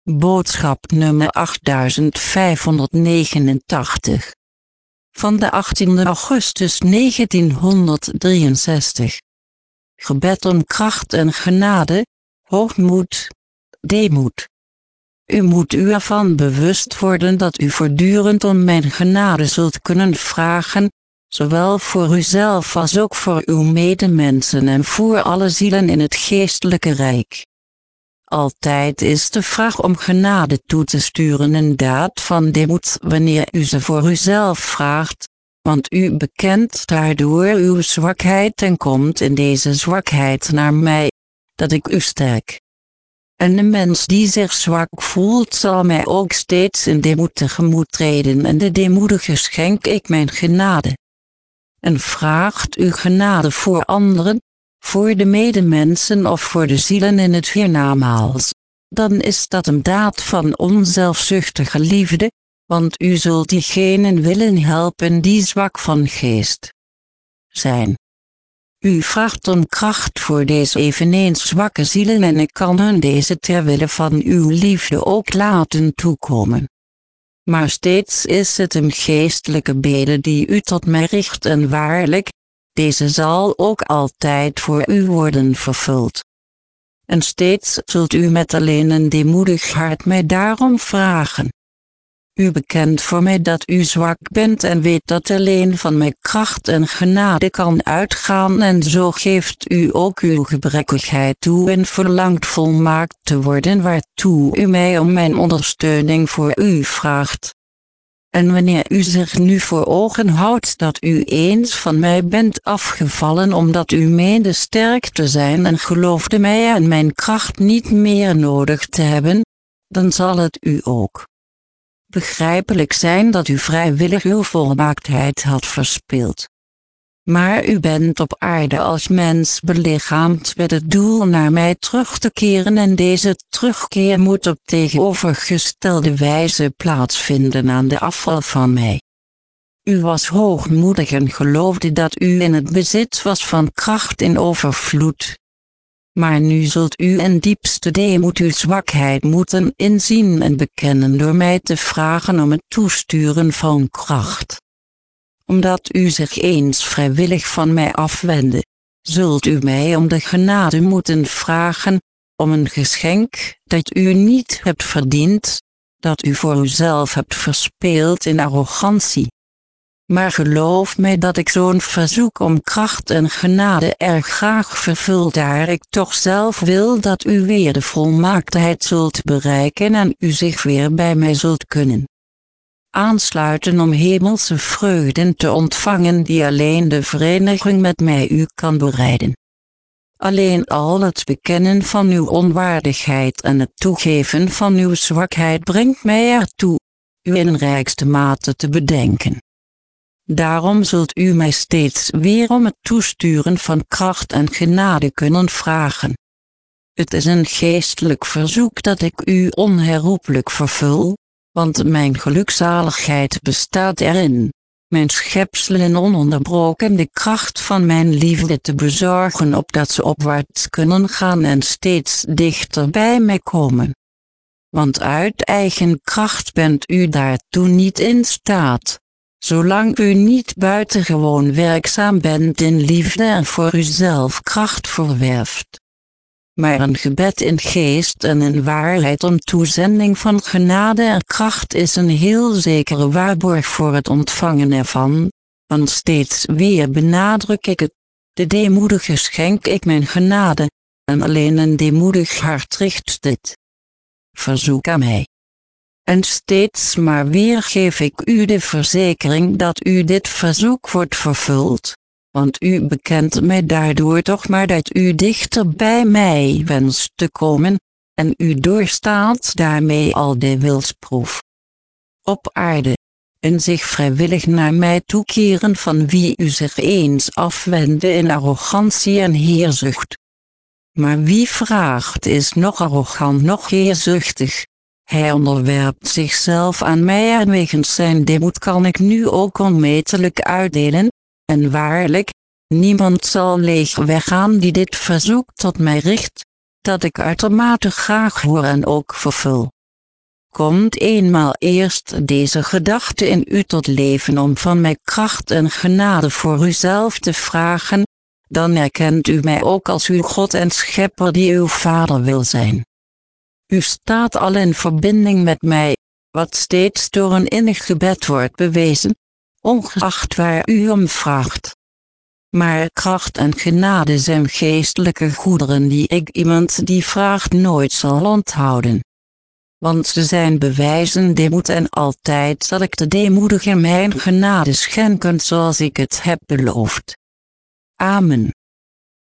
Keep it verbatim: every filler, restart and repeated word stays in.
Boodschap nummer achtduizend vijfhonderdnegenentachtig. Van de achttiende augustus negentienhonderddrieënzestig. Gebed om kracht en genade, hoogmoed, deemoed. U moet u ervan bewust worden dat u voortdurend om mijn genade zult kunnen vragen, zowel voor uzelf als ook voor uw medemensen en voor alle zielen in het geestelijke rijk. Altijd is de vraag om genade toe te sturen een daad van deemoed wanneer u ze voor uzelf vraagt, want u bekent daardoor uw zwakheid en komt in deze zwakheid naar mij, dat ik u sterk. En de mens die zich zwak voelt zal mij ook steeds in deemoed tegemoet treden en de deemoedige schenk ik mijn genade. En vraagt u genade voor anderen, voor de medemensen of voor de zielen in het hiernamaals, dan is dat een daad van onzelfzuchtige liefde, want u zult diegenen willen helpen die zwak van geest zijn. U vraagt om kracht voor deze eveneens zwakke zielen en ik kan hun deze ter wille van uw liefde ook laten toekomen. Maar steeds is het een geestelijke bede die u tot mij richt en waarlijk, deze zal ook altijd voor u worden vervuld. En steeds zult u met alleen een deemoedig hart mij daarom vragen. U bekent voor mij dat u zwak bent en weet dat alleen van mij kracht en genade kan uitgaan en zo geeft u ook uw gebrekkigheid toe en verlangt volmaakt te worden waartoe u mij om mijn ondersteuning voor u vraagt. En wanneer u zich nu voor ogen houdt dat u eens van mij bent afgevallen omdat u meende sterk te zijn en geloofde mij en mijn kracht niet meer nodig te hebben, dan zal het u ook begrijpelijk zijn dat u vrijwillig uw volmaaktheid had verspeeld. Maar u bent op aarde als mens belichaamd met het doel naar mij terug te keren en deze terugkeer moet op tegenovergestelde wijze plaatsvinden aan de afval van mij. U was hoogmoedig en geloofde dat u in het bezit was van kracht in overvloed. Maar nu zult u in diepste deemoed uw zwakheid moeten inzien en bekennen door mij te vragen om het toesturen van kracht. Omdat u zich eens vrijwillig van mij afwendde, zult u mij om de genade moeten vragen, om een geschenk dat u niet hebt verdiend, dat u voor uzelf hebt verspeeld in arrogantie. Maar geloof mij dat ik zo'n verzoek om kracht en genade erg graag vervul, daar ik toch zelf wil dat u weer de volmaaktheid zult bereiken en u zich weer bij mij zult kunnen aansluiten om hemelse vreugden te ontvangen die alleen de vereniging met mij u kan bereiden. Alleen al het bekennen van uw onwaardigheid en het toegeven van uw zwakheid brengt mij ertoe, u in rijkste mate te bedenken. Daarom zult u mij steeds weer om het toesturen van kracht en genade kunnen vragen. Het is een geestelijk verzoek dat ik u onherroepelijk vervul, want mijn gelukzaligheid bestaat erin, mijn schepselen ononderbroken de kracht van mijn liefde te bezorgen opdat ze opwaarts kunnen gaan en steeds dichter bij mij komen. Want uit eigen kracht bent u daartoe niet in staat, zolang u niet buitengewoon werkzaam bent in liefde en voor uzelf kracht verwerft. Maar een gebed in geest en in waarheid om toezending van genade en kracht is een heel zekere waarborg voor het ontvangen ervan, want steeds weer benadruk ik het, de deemoedige schenk ik mijn genade, en alleen een deemoedig hart richt dit verzoek aan mij. En steeds maar weer geef ik u de verzekering dat u dit verzoek wordt vervuld, want u bekent mij daardoor toch maar dat u dichter bij mij wenst te komen, en u doorstaat daarmee al de wilsproef op aarde, en zich vrijwillig naar mij toekeren van wie u zich eens afwendde in arrogantie en heerzucht. Maar wie vraagt is nog arrogant nog heerzuchtig. Hij onderwerpt zichzelf aan mij en wegens zijn deemoed kan ik nu ook onmetelijk uitdelen, en waarlijk, niemand zal leeg weggaan die dit verzoek tot mij richt, dat ik uitermate graag hoor en ook vervul. komt eenmaal eerst deze gedachte in u tot leven om van mij kracht en genade voor uzelf te vragen, dan erkent u mij ook als uw God en Schepper die uw Vader wil zijn. U staat al in verbinding met mij, wat steeds door een innig gebed wordt bewezen, ongeacht waar u om vraagt. Maar kracht en genade zijn geestelijke goederen die ik iemand die vraagt nooit zal onthouden. Want ze zijn bewijzen deemoed en altijd zal ik de deemoedigen mijn genade schenken zoals ik het heb beloofd. Amen.